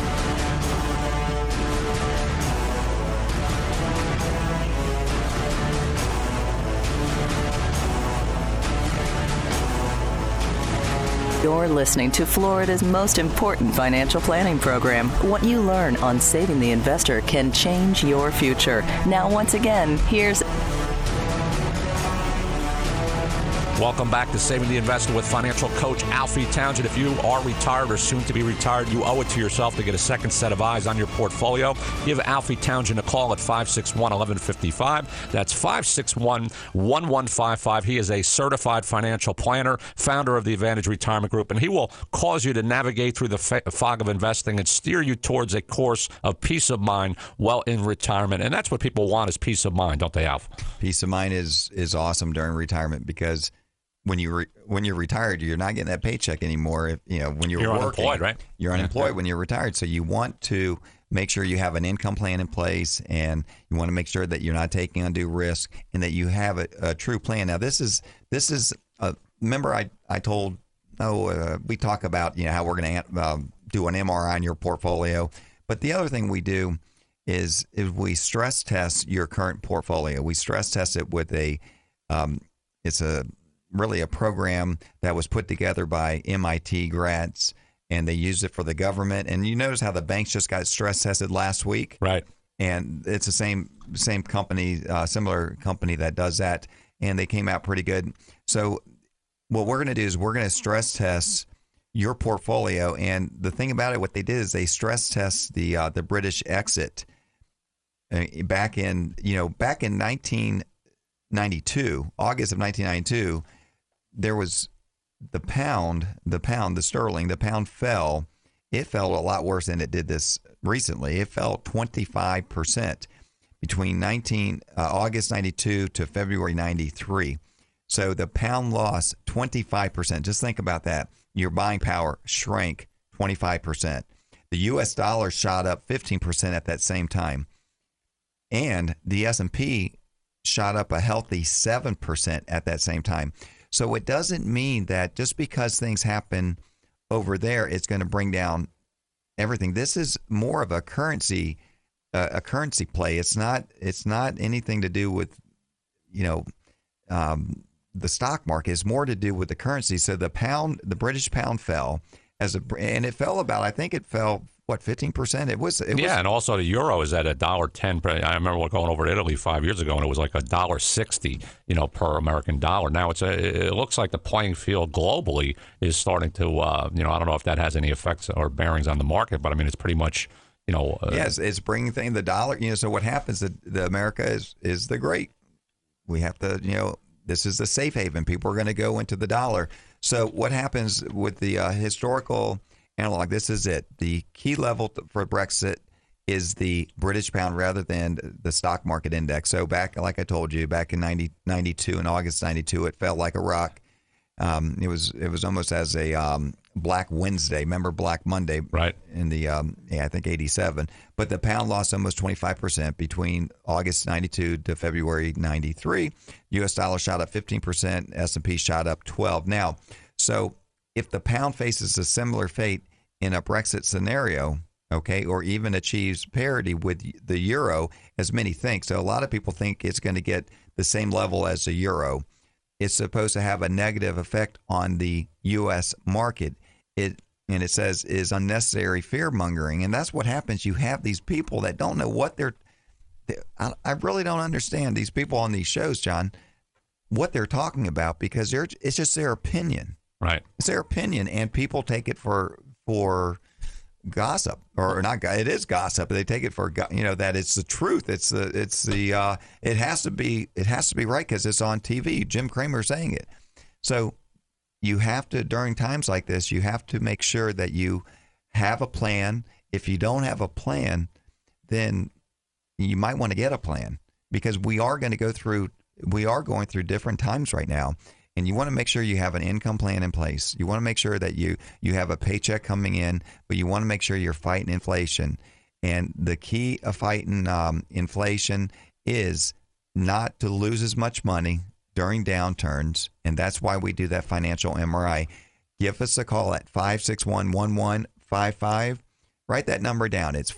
You're listening to Florida's most important financial planning program. What you learn on Saving the Investor can change your future. Now, once again, here's... Welcome back to Saving the Investor with financial coach Alfie Townsend. If you are retired or soon to be retired, you owe it to yourself to get a second set of eyes on your portfolio. Give Alfie Townsend a call at 561-1155. That's 561-1155. He is a certified financial planner, founder of the Advantage Retirement Group, and he will cause you to navigate through the fog of investing and steer you towards a course of peace of mind while in retirement. And that's what people want, is peace of mind, don't they, Alf? Peace of mind is awesome during retirement, because when you're retired, you're not getting that paycheck anymore. When you're working, unemployed, right? You're unemployed when you're retired. So you want to make sure you have an income plan in place, and you want to make sure that you're not taking undue risk, and that you have a true plan. Now, this is remember I told we talk about how we're going to do an MRI on your portfolio, but the other thing we do is we stress test your current portfolio. We stress test it with it's really a program that was put together by MIT grads, and they used it for the government. And you notice how the banks just got stress tested last week, right? And it's the same company, similar company that does that, and they came out pretty good. So what we're going to do is we're going to stress test your portfolio. And the thing about it, what they did is they stress test the British exit back in 1992, August of 1992. There was the pound, the sterling, the pound fell. It fell a lot worse than it did this recently. It fell 25% between August 92 to February 93. So the pound lost 25%. Just think about that. Your buying power shrank 25%. The U.S. dollar shot up 15% at that same time. And the S&P shot up a healthy 7% at that same time. So it doesn't mean that just because things happen over there, it's going to bring down everything. This is more of a currency play. It's not anything to do with, the stock market. It's more to do with the currency. So the British pound fell and it fell about, I think it fell, 15%? It was. And also the euro is at $1.10. I remember going over to Italy 5 years ago, and it was like $1.60, per American dollar. Now it looks like the playing field globally is starting to, I don't know if that has any effects or bearings on the market, but I mean, it's pretty much, yes, it's bringing the dollar. So what happens? The America is the great. We have to, this is the safe haven. People are going to go into the dollar. So what happens with the historical analog? This is it. The key level for Brexit is the British pound rather than the stock market index. So back, like I told you, back in 92, in August 92, it fell like a rock. It was almost as a Black Wednesday. Remember Black Monday? Right. In the I think 87. But the pound lost almost 25% between August 92 to February 93. U.S. dollar shot up 15%. S&P shot up 12%. Now, so if the pound faces a similar fate in a Brexit scenario, okay, or even achieves parity with the euro, as many think. So a lot of people think it's going to get the same level as the euro. It's supposed to have a negative effect on the U.S. market. It says is unnecessary fear mongering, and that's what happens. You have these people that don't know what I really don't understand these people on these shows, John, what they're talking about, because it's just their opinion. Right. It's their opinion, and people take it for gossip, or not. It is gossip. They take it for that it's the truth. It has to be right because it's on TV. Jim Cramer saying it. So you have to, during times like this, you have to make sure that you have a plan. If you don't have a plan, then you might want to get a plan, because we are going through different times right now. And you want to make sure you have an income plan in place. You want to make sure that you have a paycheck coming in, but you want to make sure you're fighting inflation. And the key of fighting inflation is not to lose as much money during downturns. And that's why we do that financial MRI. Give us a call at 561-1155. Write that number down. It's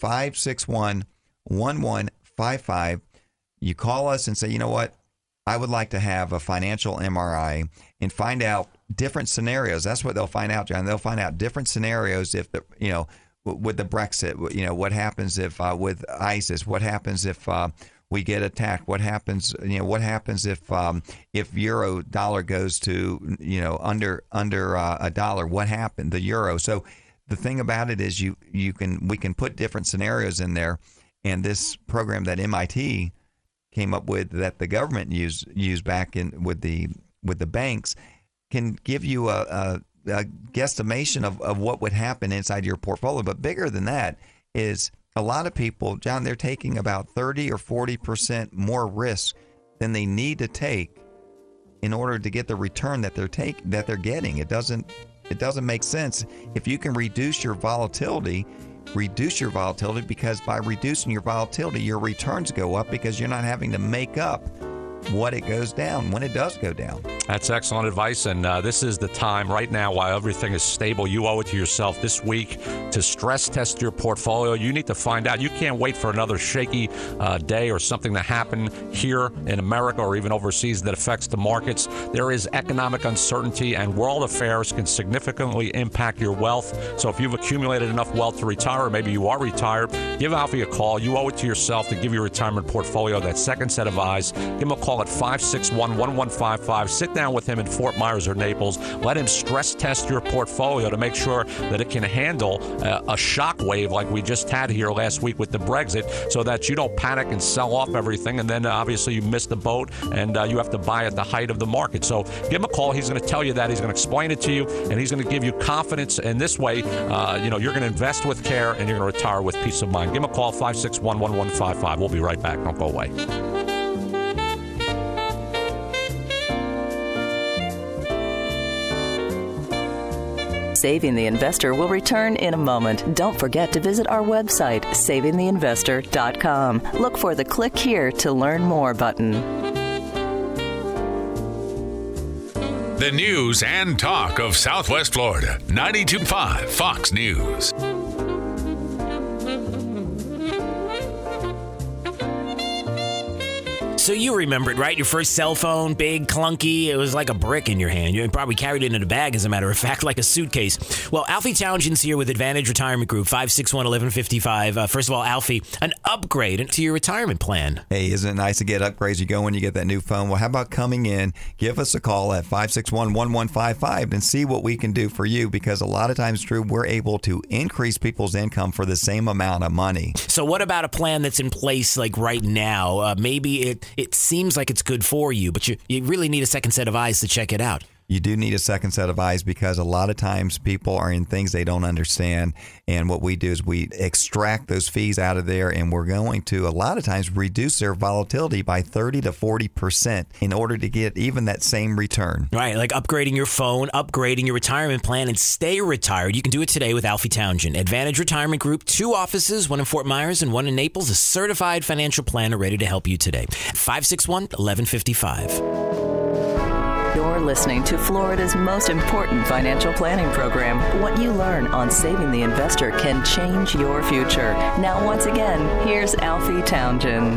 561-1155. You call us and say, you know what? I would like to have a financial MRI and find out different scenarios. That's what they'll find out, John. They'll find out different scenarios if with the Brexit, what happens if with ISIS, what happens if we get attacked, what happens if euro dollar goes to under $1, what happened, the euro. So the thing about it is we can put different scenarios in there, and this program that MIT came up with, that the government used back in with the banks, can give you a guesstimation of what would happen inside your portfolio. But bigger than that is a lot of people, John, they're taking about 30 or 40% more risk than they need to take in order to get the return that they're getting. It doesn't make sense. If you can reduce your volatility, because by reducing your volatility, your returns go up, because you're not having to make up what it goes down when it does go down. That's excellent advice, and this is the time right now while everything is stable. You owe it to yourself this week to stress test your portfolio. You need to find out. You can't wait for another shaky day or something to happen here in America or even overseas that affects the markets. There is economic uncertainty, and world affairs can significantly impact your wealth. So if you've accumulated enough wealth to retire, or maybe you are retired, give Alfie a call. You owe it to yourself to give your retirement portfolio that second set of eyes. Give him a call at 561-1155. Sit down with him in Fort Myers or Naples. Let him stress test your portfolio to make sure that it can handle a shock wave like we just had here last week with the Brexit, so that you don't panic and sell off everything, and then obviously you miss the boat and you have to buy at the height of the market. So give him a call. He's going to tell you that. He's going to explain it to you, and he's going to give you confidence. And this way, you're going to invest with care and you're going to retire with peace of mind. Give him a call, 561-1155. We'll be right back. Don't go away. Saving the Investor will return in a moment. Don't forget to visit our website, savingtheinvestor.com. Look for the Click Here to Learn More button. The news and talk of Southwest Florida. 92.5 Fox News. So you remember it, right? Your first cell phone, big, clunky. It was like a brick in your hand. You probably carried it in a bag, as a matter of fact, like a suitcase. Well, Alfie Townsend's here with Advantage Retirement Group, 561-1155. First of all, Alfie, an upgrade to your retirement plan. Hey, isn't it nice to get upgrades? You go when you get that new phone. Well, how about coming in? Give us a call at 561-1155 and see what we can do for you, because a lot of times, Drew, we're able to increase people's income for the same amount of money. So what about a plan that's in place like right now? Maybe it seems like it's good for you, but you really need a second set of eyes to check it out. You do need a second set of eyes, because a lot of times people are in things they don't understand. And what we do is we extract those fees out of there, and we're going to a lot of times reduce their volatility by 30 to 40% in order to get even that same return. Right, like upgrading your phone, upgrading your retirement plan, and stay retired. You can do it today with Alfie Townsend. Advantage Retirement Group, 2 offices, one in Fort Myers and one in Naples. A certified financial planner ready to help you today. 561-1155. You're listening to Florida's most important financial planning program. What you learn on Saving the Investor can change your future. Now, once again, here's Alfie Townsend.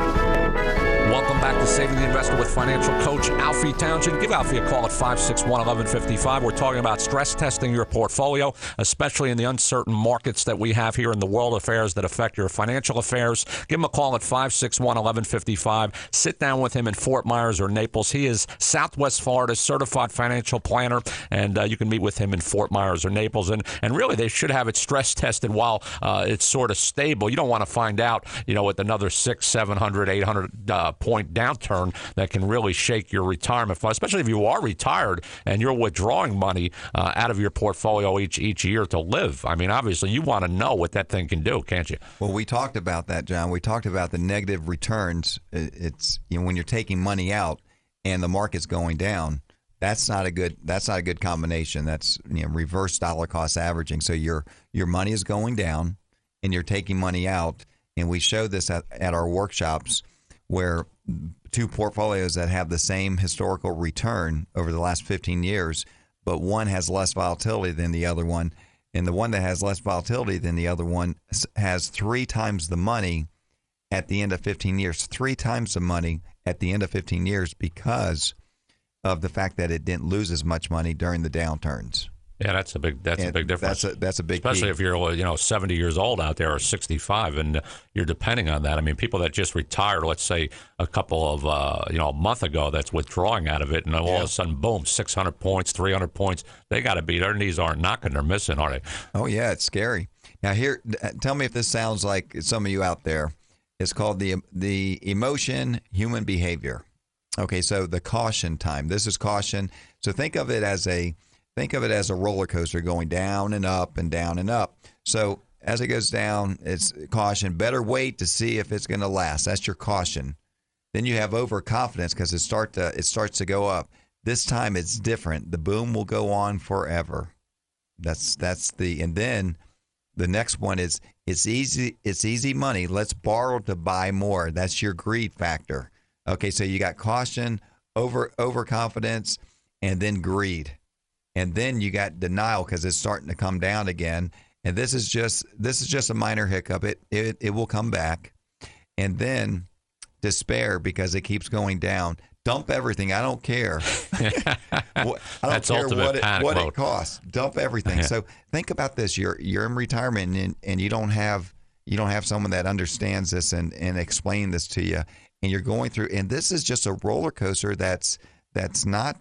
Welcome back to Saving the Investor with financial coach Alfie Townsend. Give Alfie a call at 561-1155. We're talking about stress testing your portfolio, especially in the uncertain markets that we have here in the world affairs that affect your financial affairs. Give him a call at 561-1155. Sit down with him in Fort Myers or Naples. He is Southwest Florida's certified financial planner, and you can meet with him in Fort Myers or Naples. And really, they should have it stress tested while it's sort of stable. You don't want to find out, with another 600, 700, 800 point downturn that can really shake your retirement fund, especially if you are retired and you're withdrawing money out of your portfolio each year to live. I mean, obviously, you want to know what that thing can do, can't you? Well, we talked about that, John. We talked about the negative returns. It's when you're taking money out and the market's going down. That's not a good combination. That's reverse dollar cost averaging. So your money is going down and you're taking money out. And we show this at our workshops, where 2 portfolios that have the same historical return over the last 15 years, but one has less volatility than the other one. And the one that has less volatility than the other one has 3 times the money at the end of 15 years, 3 times the money at the end of 15 years, because of the fact that it didn't lose as much money during the downturns. Yeah, that's a big difference. That's a big especially key. If you're 70 years old out there or 65, and you're depending on that. I mean, people that just retired, let's say a couple of a month ago, that's withdrawing out of it, and all of a sudden, boom, 600 points, 300 points. They got to be, their knees aren't knocking, they're missing, are they? Oh yeah, it's scary. Now here, tell me if this sounds like some of you out there. It's called the emotion human behavior. Okay, so the caution time. This is caution. So think of it as a roller coaster going down and up and down and up. So as it goes down, it's caution. Better wait to see if it's going to last. That's your caution. Then you have overconfidence, because it starts to go up. This time it's different. The boom will go on forever. And then the next one is it's easy money. Let's borrow to buy more. That's your greed factor. Okay, so you got caution, overconfidence, and then greed. And then you got denial because it's starting to come down again. And this is just a minor hiccup. It will come back. And then despair because it keeps going down. Dump everything. I don't care. I don't care what it costs. Dump everything. So think about this. You're in retirement and you don't have someone that understands this and explain this to you. And you're going through, and this is just a roller coaster. That's not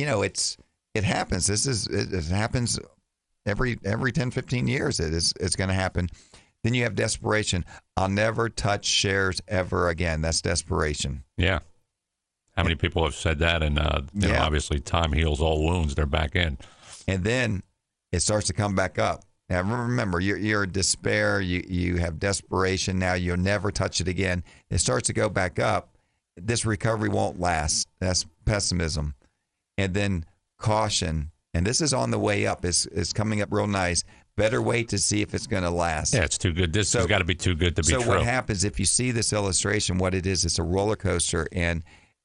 it happens. It happens every 10, 15 years. It's going to happen. Then you have desperation. I'll never touch shares ever again. That's desperation. Yeah. How many people have said that? And obviously, time heals all wounds. They're back in. And then it starts to come back up. Now, remember, you're in despair. You have desperation. Now you'll never touch it again. It starts to go back up. This recovery won't last. That's pessimism. And then caution. And this is on the way up. It's coming up real nice. Better wait to see if it's going to last. Yeah, it's too good. This has got to be too good to be true. So what happens if you see this illustration? What it is? It's a roller coaster, and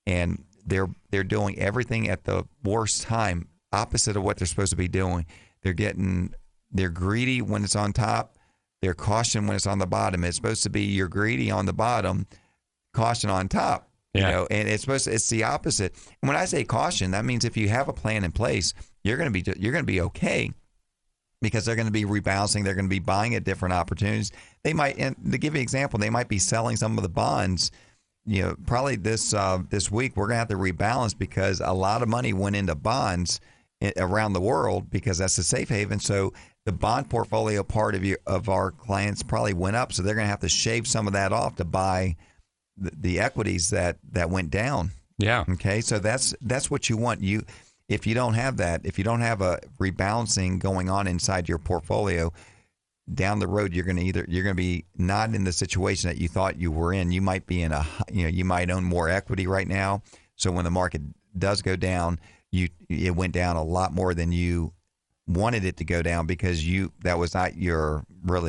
they're doing everything at the worst time, opposite of what they're supposed to be doing. They're greedy when it's on top. They're caution when it's on the bottom. It's supposed to be you're greedy on the bottom, caution on top. Yeah. And it's the opposite. And when I say caution, that means if you have a plan in place, you're going to be okay. Because they're going to be rebalancing, they're going to be buying at different opportunities. They might, and to give you an example, they might be selling some of the bonds. Probably this week we're going to have to rebalance because a lot of money went into bonds around the world because that's a safe haven. So the bond portfolio part of our clients probably went up. So they're going to have to shave some of that off to buy the equities that went down. Yeah. Okay. So that's what you want. If you don't have that, if you don't have a rebalancing going on inside your portfolio, down the road you're going to be not in the situation that you thought you were in. You might be you might own more equity right now. So when the market does go down, it went down a lot more than you wanted it to go down because that was not your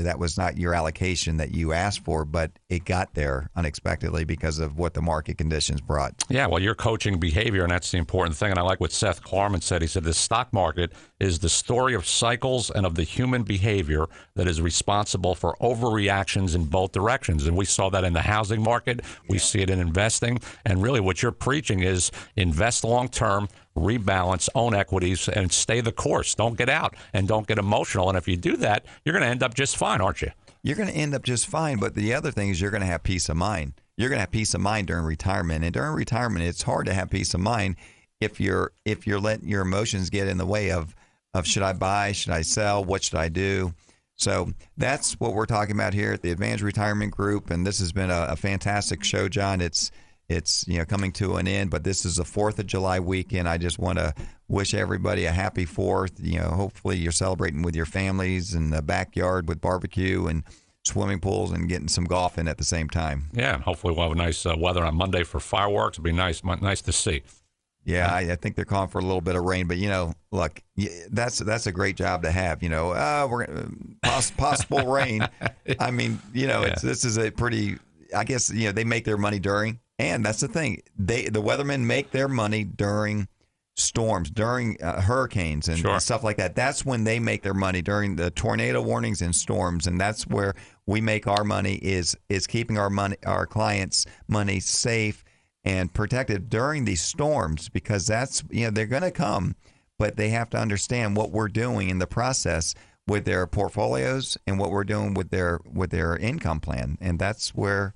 allocation that you asked for, but it got there unexpectedly because of what the market conditions brought. Yeah, well, you're coaching behavior, and that's the important thing. And I like what Seth Klarman said. He said the stock market is the story of cycles and of the human behavior that is responsible for overreactions in both directions. And we saw that in the housing market. We see it in investing. And really what you're preaching is invest long-term, rebalance, own equities, and stay the course. Don't get out and don't get emotional. And if you do that, you're going to end up just fine, aren't you? You're going to end up just fine. But the other thing is you're going to have peace of mind. You're going to have peace of mind during retirement. And during retirement, it's hard to have peace of mind if you're letting your emotions get in the way of should I buy, should I sell, what should I do? So that's what we're talking about here at the Advantage Retirement Group. And this has been a fantastic show, John. It's coming to an end, but this is the 4th of July weekend. I just want to wish everybody a happy 4th. Hopefully you're celebrating with your families in the backyard with barbecue and swimming pools and getting some golf in at the same time. Yeah, and hopefully we'll have a nice weather on Monday for fireworks. It'll be nice to see. Yeah, I think they're calling for a little bit of rain, but look, that's a great job to have. We're possible rain. I mean, this is a pretty. I guess they make their money during. And that's the thing. The weathermen make their money during storms, during hurricanes and stuff like that. That's when they make their money, during the tornado warnings and storms. And that's where we make our money is keeping our clients' money safe and protected during these storms, because that's they're going to come, but they have to understand what we're doing in the process with their portfolios and what we're doing with their income plan. And that's where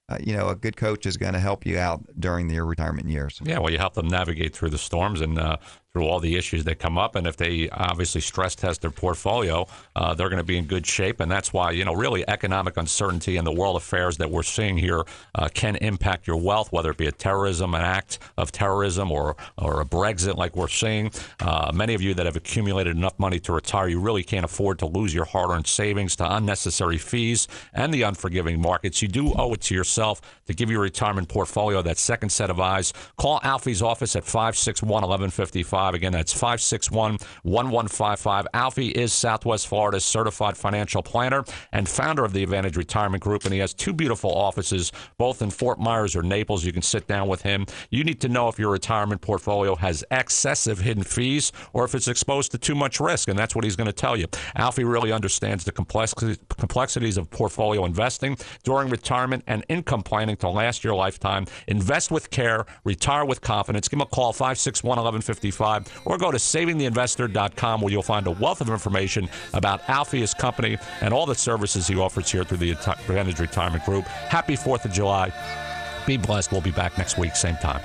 a good coach is going to help you out during your retirement years. Yeah, well, you help them navigate through the storms and through all the issues that come up. And if they obviously stress test their portfolio, they're going to be in good shape. And that's why, really economic uncertainty and the world affairs that we're seeing here can impact your wealth, whether it be an act of terrorism or a Brexit like we're seeing. Many of you that have accumulated enough money to retire, you really can't afford to lose your hard-earned savings to unnecessary fees and the unforgiving markets. You do owe it to yourself to give your retirement portfolio that second set of eyes. Call Alfie's office at 561-1155. 1155. Again, that's 561-1155. Alfie is Southwest Florida's certified financial planner and founder of the Advantage Retirement Group, and he has 2 beautiful offices, both in Fort Myers or Naples. You can sit down with him. You need to know if your retirement portfolio has excessive hidden fees or if it's exposed to too much risk, and that's what he's going to tell you. Alfie really understands the complexities of portfolio investing during retirement and income planning to last your lifetime. Invest with care, retire with confidence. Give him a call, 561-1155, or go to savingtheinvestor.com, where you'll find a wealth of information about Alfie, his company, and all the services he offers here through the Advantage Retirement Group. Happy 4th of July. Be blessed. We'll be back next week, same time.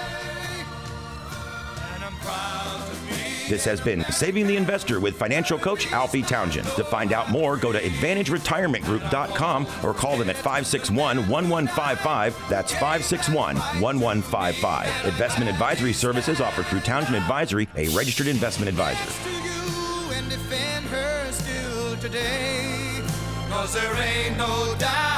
This has been Saving the Investor with financial coach Alfie Townsend. To find out more, go to AdvantageRetirementGroup.com or call them at 561-1155. That's 561-1155. Investment advisory services offered through Townsend Advisory, a registered investment advisor. And defend her still today, 'cause there ain't no doubt.